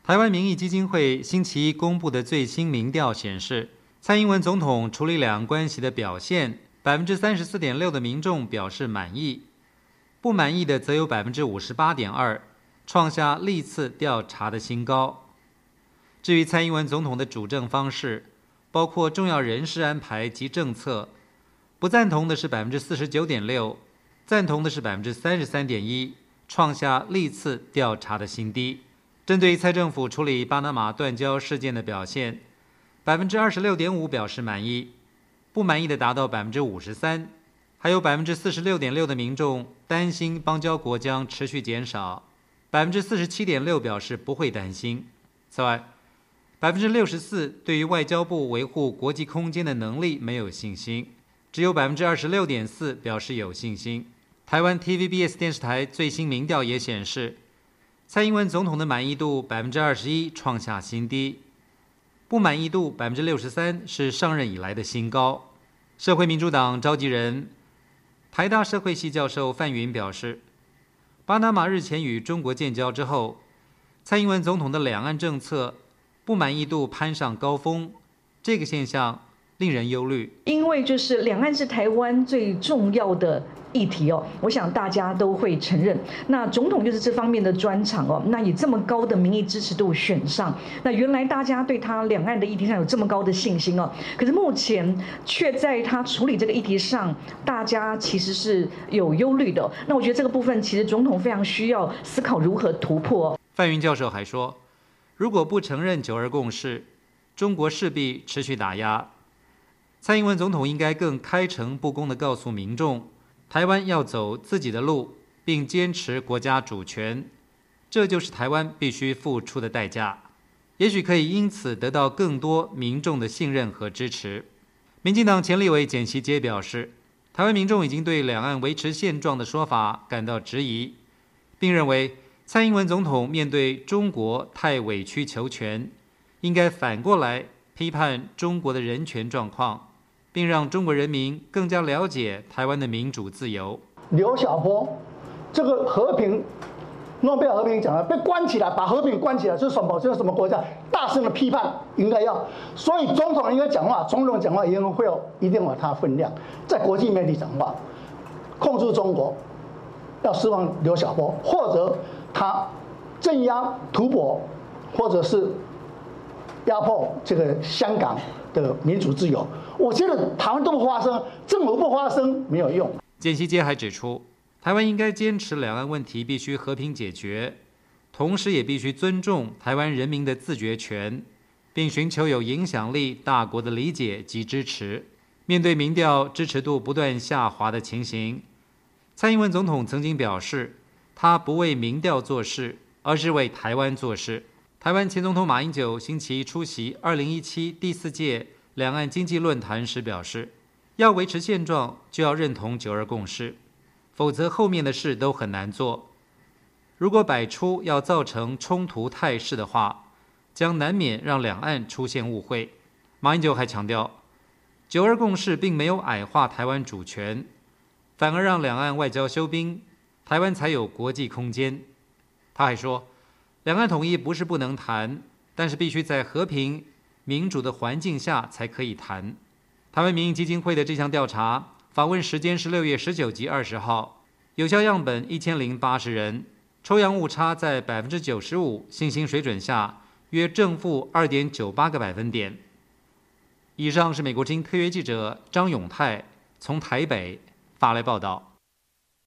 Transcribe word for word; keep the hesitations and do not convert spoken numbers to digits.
台湾民意基金会星期一公布的最新民调显示，蔡英文总统处理两岸关系的表现，百分之三十四点六的民众表示满意，不满意的则有百分之五十八点二，创下历次调查的新高。至于蔡英文总统的主政方式，包括重要人事安排及政策，不赞同的是百分之四十九点六，赞同的是百分之三十三点一，创下历次调查的新低。针对蔡政府处理巴拿马断交事件的表现，百分之二十六点五表示满意，不满意的达到百分之五十三，还有百分之四十六点六的民众担心邦交国将持续减少，百分之四十七点六表示不会担心。此外，百分之六十四对于外交部维护国际空间的能力没有信心，只有百分之二十六点四表示有信心。台湾 T V B S 电视台最新民调也显示，蔡英文总统的满意度百分之二十一，创下新低，不满意度百分之六十三，是上任以来的新高。社会民主党召集人、台大社会系教授范云表示，巴拿马日前与中国建交之后，蔡英文总统的两岸政策不满意度攀上高峰，这个现象令人忧虑。 因为就是两岸是台湾最重要的议题哦，我想大家都会承认。那总统就是这方面的专长哦，那以这么高的民意支持度选上，那原来大家对他两岸的议题上有这么高的信心哦，可是目前却在他处理这个议题上，大家其实是有忧虑的。那我觉得这个部分其实总统非常需要思考如何突破。 范云教授还说，如果不承认九二共识，中国势必持续打压。蔡英文总统应该更开诚布公地告诉民众，台湾要走自己的路，并坚持国家主权，这就是台湾必须付出的代价。也许可以因此得到更多民众的信任和支持。民进党前立委简习杰表示，台湾民众已经对两岸维持现状的说法感到质疑，并认为蔡英文总统面对中国太委曲求全，应该反过来批判中国的人权状况，并让中国人民更加了解台湾的民主自由。 刘晓波这个和平诺贝尔和平奖了，被关起来，把和平关起来，这是什么？这是什么国家？大声的批判，应该要。所以总统应该讲话，总统讲话一定会有，一定有他的分量，在国际媒体讲话，控制中国，要释放刘晓波，或者他镇压吐蕃，或者是压迫这个香港的民主自由。我觉得台湾都不发声，政府不发声没有用。 简习杰还指出，台湾应该坚持两岸问题必须和平解决，同时也必须尊重台湾人民的自决权，并寻求有影响力大国的理解及支持。面对民调支持度不断下滑的情形，蔡英文总统曾经表示，他不为民调做事，而是为台湾做事。台湾前总统马英九星期一出席二零一七第四届两岸经济论坛时表示，要维持现状就要认同九二共识，否则后面的事都很难做。如果摆出要造成冲突态势的话，将难免让两岸出现误会。马英九还强调，九二共识并没有矮化台湾主权，反而让两岸外交休兵，台湾才有国际空间。他还说，两岸统一不是不能谈，但是必须在和平民主的环境下才可以谈。台湾民意基金会的这项调查访问时间是六月十九及二十号，有效样本一千零八十人，抽样误差在百分之九十五，信心水准下约正负二点九八个百分点。以上是美国之音特约记者张永泰从台北发来报道。